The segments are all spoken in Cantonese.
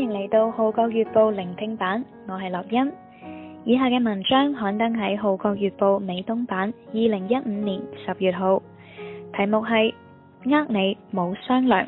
迎嚟到《號角月報》聆聽版，我係樂欣。以下嘅文章刊登喺《號角月報》美東版2015年10月號，題目係呃你冇商量。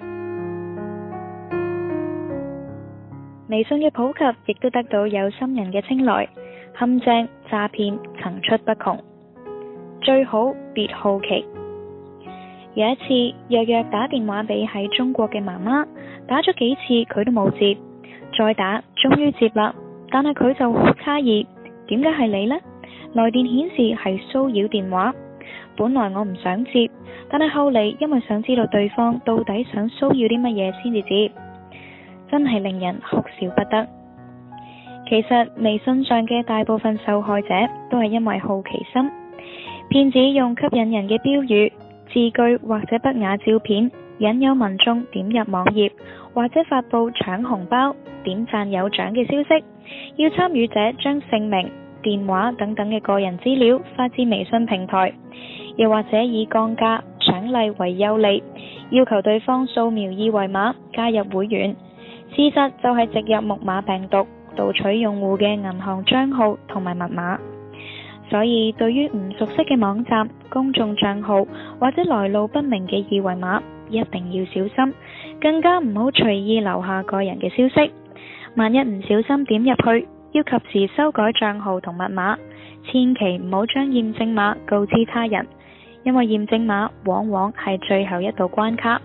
微信嘅普及亦都得到有心人嘅青睞，陷阱詐騙層出不窮，最好別好奇。有一次，若若打電話俾喺中國嘅媽媽，打咗幾次佢都冇接，再打終於接啦，但係佢就好詫異，點解係你呢？來電顯示係騷擾電話，本來我唔想接，但係後嚟因為想知道對方到底想騷擾啲乜嘢先至接，真係令人哭笑不得。其實微信上嘅大部分受害者都係因為好奇心，騙子用吸引人嘅標語、字句或者不雅照片，引誘民眾點入網頁，或者發佈搶紅包、點讚有獎嘅消息，要參與者將姓名、電話等等嘅個人資料發至微信平台，又或者以降價、獎勵為誘利，要求對方掃描二維碼加入會員。事實就係植入木馬病毒，盜取用戶嘅銀行賬號同埋密碼。所以對於唔熟悉嘅網站、公眾賬號或者來路不明嘅二維碼，一定要小心，更加唔好隨意留下個人嘅消息。萬一唔小心點入去，要及時修改賬號同密碼，千祈唔好將驗證碼告知他人，因為驗證碼往往係最後一道關卡。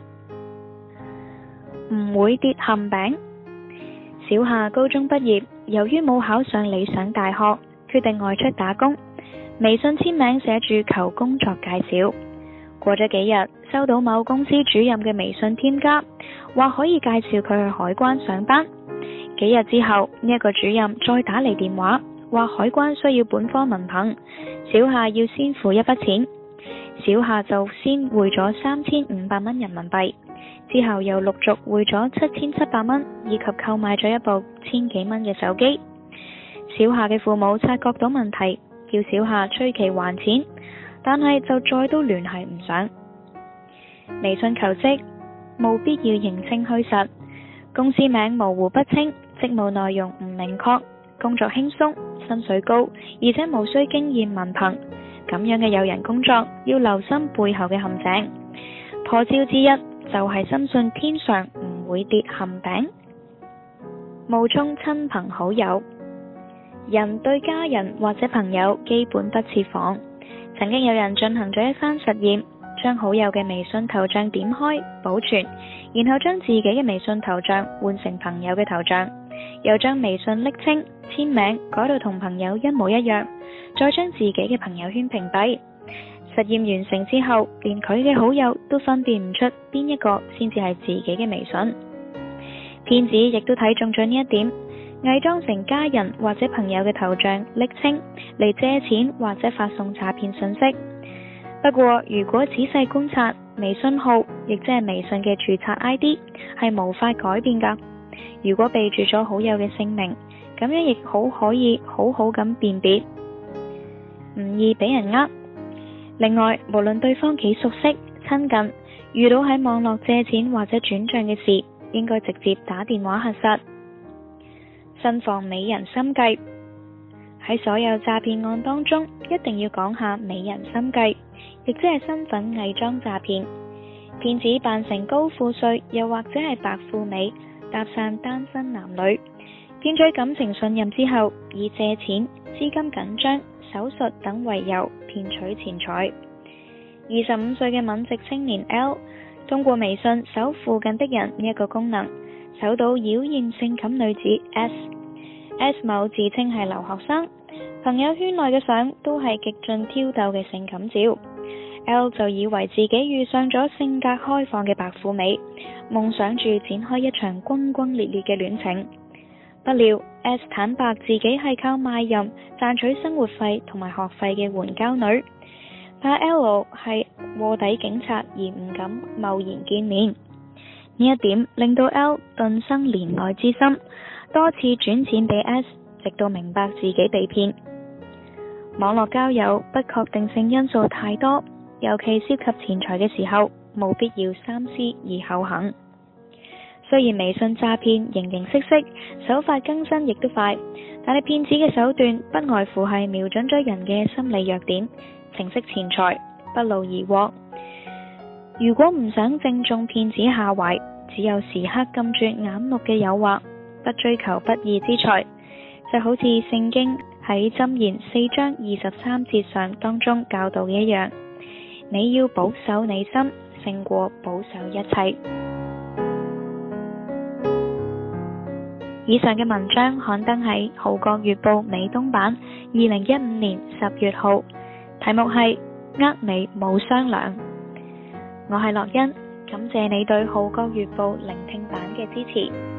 唔會跌陷阱。小夏高中畢業，由於冇考上理想大學，決定外出打工。微信簽名寫住求工作介紹。過咗幾日，收到某公司主任嘅微信添加，話可以介紹佢去海關上班。幾日之後，呢一個主任再打嚟電話，話海關需要本科文憑，小夏要先付一筆錢。小夏就先匯咗3500蚊人民幣，之後又陸續匯咗7700蚊，以及購買咗一部1000幾蚊嘅手機。小夏嘅父母察覺到問題，叫小夏催其還錢，但係就再都聯繫唔上。微信求職，務必要認清虛實，公司名模糊不清，職務內容唔明確，工作輕鬆，薪水高，而且無需經驗文憑，咁樣嘅誘人工作要留心背後嘅陷阱。破招之一就係深信天上唔會跌陷阱。冒充親朋好友。人對家人或者朋友基本不設防。曾經有人進行咗一番實驗，將好友嘅微信頭像點開保存，然後將自己嘅微信頭像換成朋友嘅頭像，又將微信昵稱、簽名改到同朋友一模一樣，再將自己嘅朋友圈屏蔽。實驗完成之後，連佢嘅好友都分辨唔出邊一個先至係自己嘅微信。騙子亦都睇中咗呢一點，偽裝成家人或者朋友嘅頭像、昵稱嚟借錢或者發送詐騙信息。不過，如果仔細觀察，微信號亦即係微信嘅註冊 ID 係無法改變㗎。如果備註咗好友嘅姓名，咁樣亦可以好好咁辨別，唔易俾人呃。另外，無論對方幾熟悉、親近，遇到喺網絡借錢或者轉賬嘅事，應該直接打電話核實。慎防美人心計。喺所有詐騙案當中，一定要講下美人心計，亦即係身份偽裝詐騙。騙子扮成高富帥，又或者係白富美，搭訕單身男女，騙取感情信任之後，以借錢、資金緊張、手術等為由騙取錢財。25歲嘅敏捷青年 L 通過微信搜附近的人呢一個功能，搜到妖艷性感女子 S 某自稱係留學生，朋友圈內嘅相都係極盡挑逗嘅性感照。L 就以為自己遇上咗性格開放嘅白富美，夢想住展開一場轟轟烈烈嘅戀情。不料 S 坦白自己係靠賣淫賺取生活費同埋學費嘅援交女，怕 L 係臥底警察而唔敢貿然見面。呢一點令到 L 頓生憐愛之心，多次轉錢俾 S， 直到明白自己被騙。網絡交友不確定性因素太多，尤其涉及錢財嘅時候，務必要三思而後行。 雖然微信詐騙形形色色，手法更新亦都快，但係騙子嘅手段不外乎係瞄準咗人嘅心理弱點，情色錢財，不勞而獲。如果唔想正中騙子下懷，只有時刻禁住眼目嘅誘惑，不追求不義之財，就好似聖經喺箴言4章23節上當中教導嘅一樣，你要保守你心，勝過保守一切。以上嘅文章刊登喺《號角月報》美東版2015年10月號，題目係呃你冇商量。我係樂欣，感謝你對《號角月報》聆聽版嘅支持。